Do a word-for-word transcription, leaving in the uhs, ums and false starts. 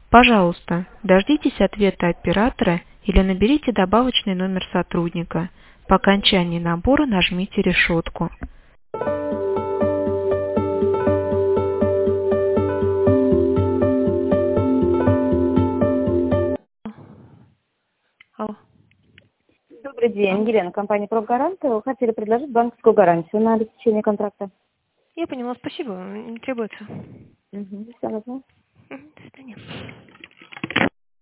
Пожалуйста, дождитесь ответа оператора или наберите добавочный номер сотрудника. По окончании набора нажмите решетку. Алло. Добрый день, Елена, компания «Профгарант». Вы хотели предложить банковскую гарантию на обеспечение контракта? Я поняла, спасибо, не требуется. Угу. Все, Мгм, до свидания.